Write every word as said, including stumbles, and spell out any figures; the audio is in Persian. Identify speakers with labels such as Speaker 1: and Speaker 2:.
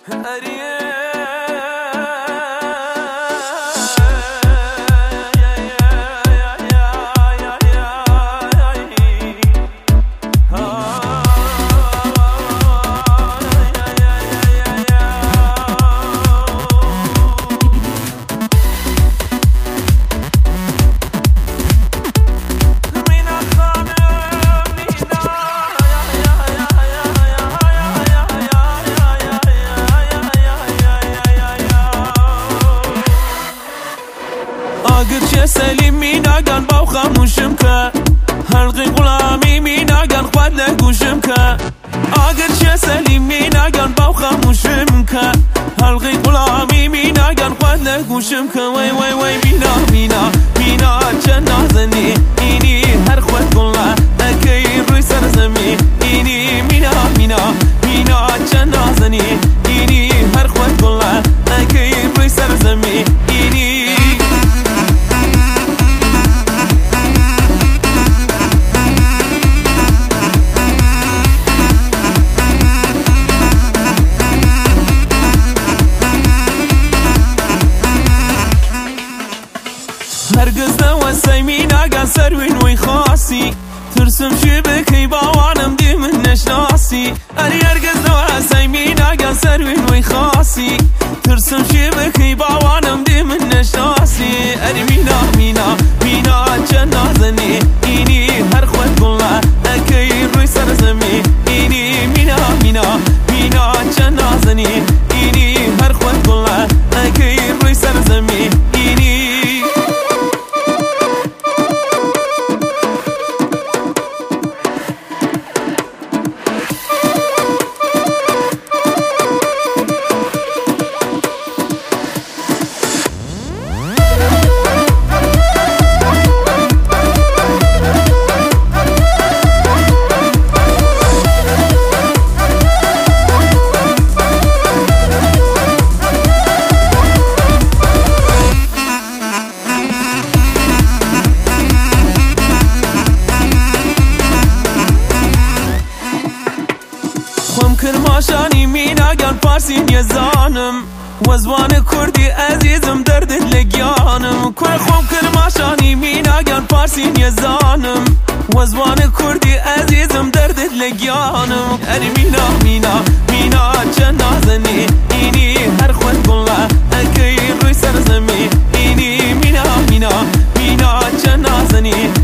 Speaker 1: اگرچه سلیمی نگن باو خاموشم که حلقی غلامی می نگن خود نگوشم که اگرچه سلیمی نگن باو خاموشم که حلقی غلامی می نگن خود نگوشم که وی وی وی بینا بینا بینا چه نازنی اینی هر خود گله اکی روی سر زمین اینی مینا مینا مینا چه نازنی اینی هر خود گله اکی روی سر زمین اینی هرگز نوستی می نگن سروین وی خاصی ترسم چی بکی باوانم دی من نشناسی اری هرگز نوستی می نگن سروین وی خاصی ترسم چی بکی باوانم دی من نشناسی اری مینا مینا مینا چه نازنی اینی هر خود گله اکی روی سر زمین اینی مینا مینا مینا چه نازنی اینی هر خود گله اکی روی سر زمین اینی خم کرماشانی می نگن پارسین یزانم وزوان کردی عزیزم درد لگیانم کوی خم کرماشانی می نگن پارسین یزانم وزوان کردی عزیزم درد لگیانم اری مینا مینا مینا چه نازنی اینی هر خود گله اکی روی سر زمین اینی مینا مینا مینا چه نازنی